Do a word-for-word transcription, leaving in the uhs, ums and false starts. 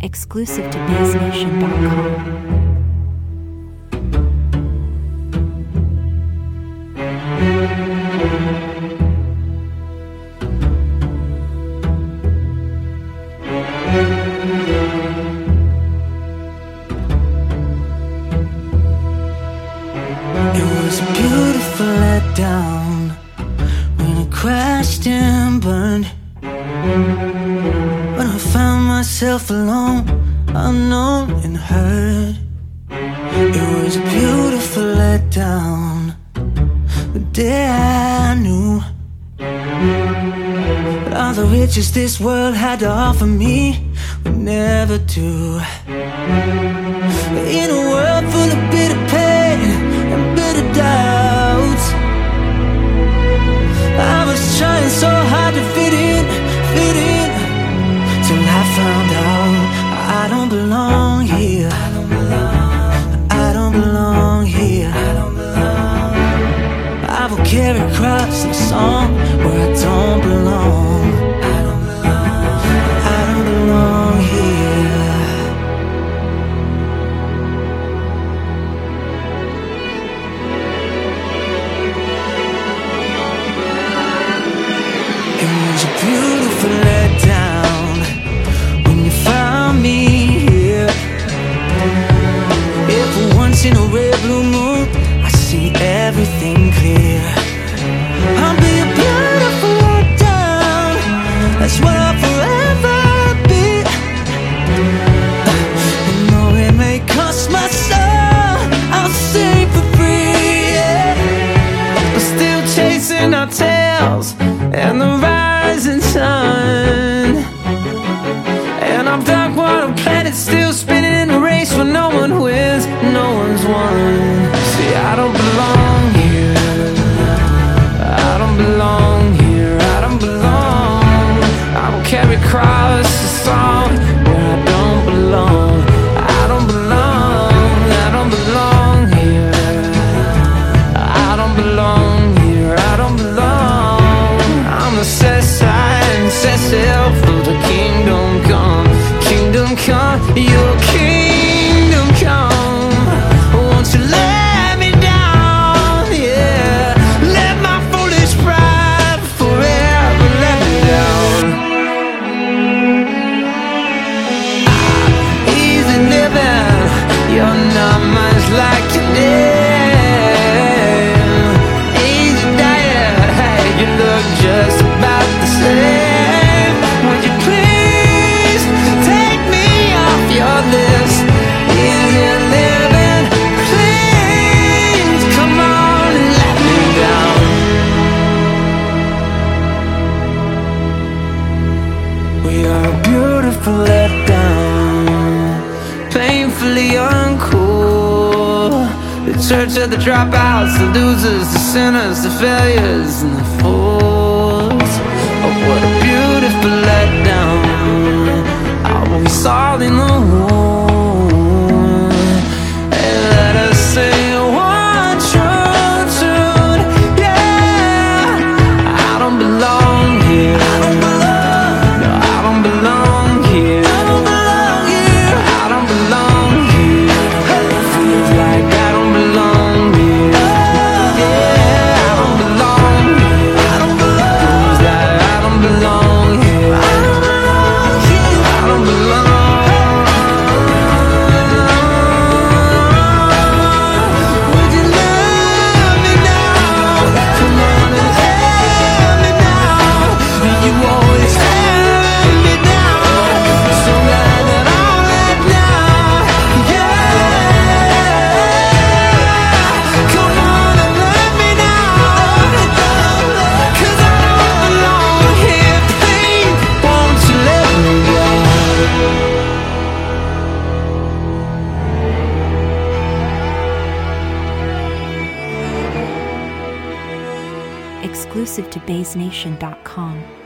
Exclusive to Bass Nation dot com. It was a beautiful letdown when it crashed and burned. When I found myself alone, unknown and hurt. It was a beautiful letdown the day I knew that all the riches this world had to offer me would never do. In a world full of bitter pain and bitter doubts, I was trying so hard to fit in, fit in, till I found out I don't belong here. I don't belong, I don't belong here. I don't belong. I will carry across a song where I don't belong. I don't belong, I don't belong here. It was a beautiful letdown when you found me here. If for once in a red blue moon I see everything clear, I'll be a beautiful letdown. That's what I'll forever be. And though it may cost my soul, I'll sing for free, yeah. But still chasing our tails and the rising sun, and I'm dark while the planet's still spinning in a race where no one wins, no one's won. See, I don't belong here. I don't belong here. I don't belong. I will carry across the song where I don't belong. I don't belong. I don't belong here. I don't belong here. I don't belong. I'm the set sign, set sail for the kingdom come. Kingdom come, your kingdom come. Won't you let me down, yeah. Let my foolish pride forever let me down. Easy living, you're not much like your name. Easy diet, hey, you look just about the same. Would you please take me off your list? Easy living, please come on and let me down. We are a beautiful letdown, painfully uncool. The church of the dropouts, the losers, the sinners, the failures, and the fools. Oh, what a beautiful letdown. Always all in the wound. And let us sing one true tune, yeah. I don't belong here. I don't belong. No, I don't belong here. I don't belong here. I don't belong here. It feels like I don't belong here. Yeah, I don't belong here. I don't belong. Feels like I don't belong here. I don't belong here. I don't belong. Would you love me now? Come on and help me now. You always held me down. So glad that I'm let down. Yeah. Come on and let me know. 'Cause I don't belong here. Please, won't you let me go? Exclusive to Bass Nation dot com.